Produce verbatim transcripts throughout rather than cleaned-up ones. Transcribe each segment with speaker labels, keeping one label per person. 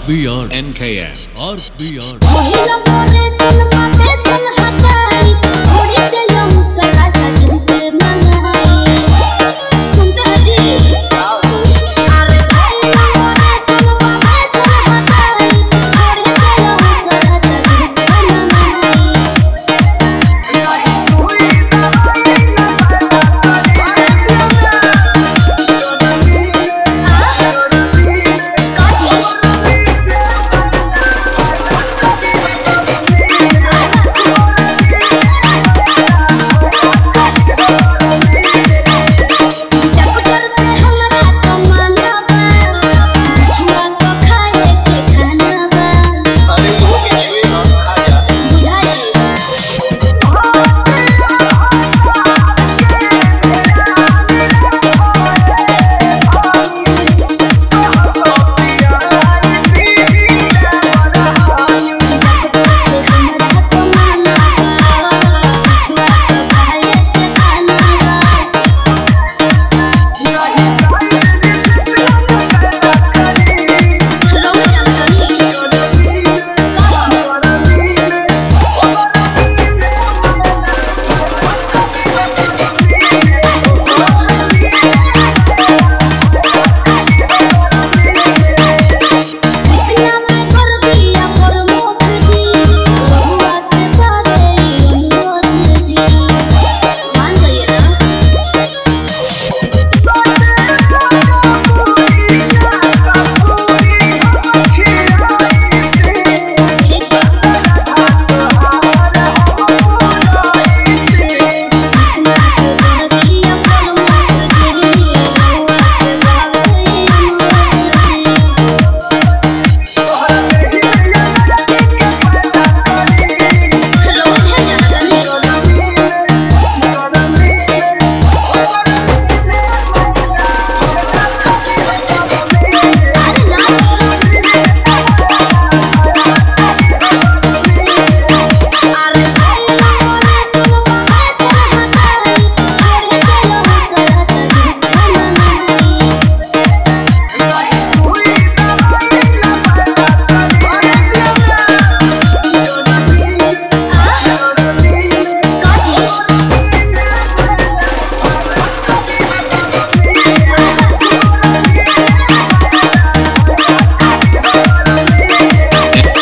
Speaker 1: Beyond
Speaker 2: N K M
Speaker 1: or Beyond.
Speaker 3: महिला बोले सलमा पे सल हटाई छोड़ी चलो मुसरा का तुमसे मंगाई सुनते हो जी अरे महिला बोले सलमा पे सल हटाई छोड़ी चलो मुसरा का तुमसे मंगाई सुई दवाई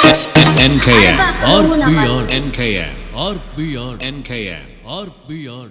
Speaker 2: N K M
Speaker 1: Or Beyond
Speaker 2: N K M
Speaker 1: or Beyond
Speaker 2: N K M
Speaker 1: or Beyond.